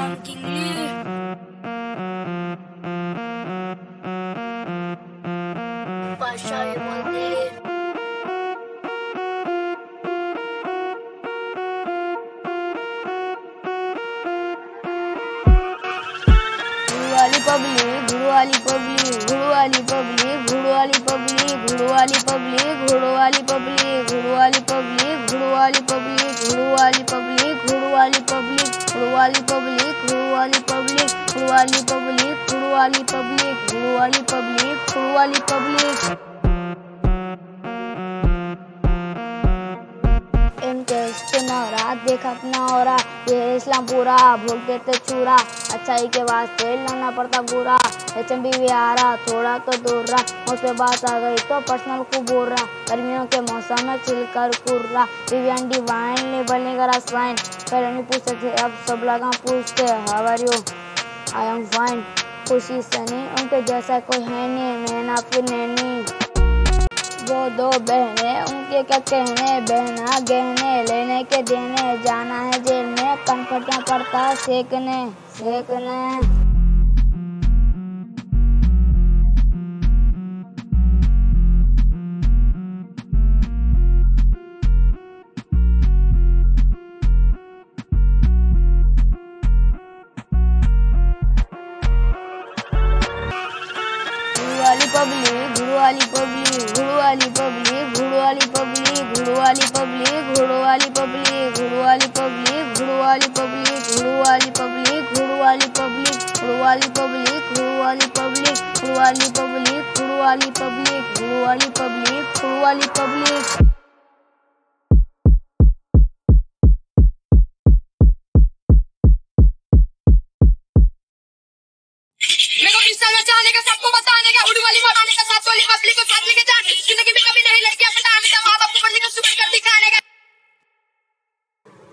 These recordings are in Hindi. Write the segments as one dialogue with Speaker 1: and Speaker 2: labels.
Speaker 1: I'm King Lee. Pasha Emaldi. Guru public, Guru public, Guru public, Guru public, Guru public, Guru public, Guru public, Guru public, Guru public, Guru public, Guru public, Guru public, Guru public, Guru public, Guru public, Guru public. रात देख अपना हो रहा ये इस्लाम पूरा भोग देते चूरा अच्छाई के वास्ते लाना पड़ता बुरा HMB भी आ रहा थोड़ा तो दूर रहा मुझ पे बात आ गई तो पर्सनल को बोल रहा गर्मियों के मौसम में चिलकर कुर रहा विवियन डिवाइन लेबल नहीं करा स्वाइन पहले नहीं पूछते थे अब सब लगा पूछते how are you I am fine खुशी से नहीं उनके जैसा कोई है नहीं नैना फिर नैनी वो दो बहने उनके क्या कहने बहना गहने लेने के देने जाना है जेल में कनपटियां पड़ता सेकने सेकने public, Guru public, Guru public, Guru public, Guru public, Guru public, Guru public, Guru public, Guru public, Guru public, Guru public, Guru public, Guru public, Guru public, Guru public, Guru public.
Speaker 2: जाने का सबको बताने का उड़ वाली बनाने का साथ वाली पब्लिक को साथ लेके जा जिंदगी में कभी नहीं लड़की अपना हमेशा माँ बाप को बदली का सुपर कर दिखाने का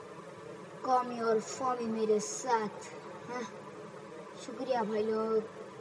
Speaker 1: कॉमी और फॉमी मेरे साथ हाँ शुक्रिया भाई लोग।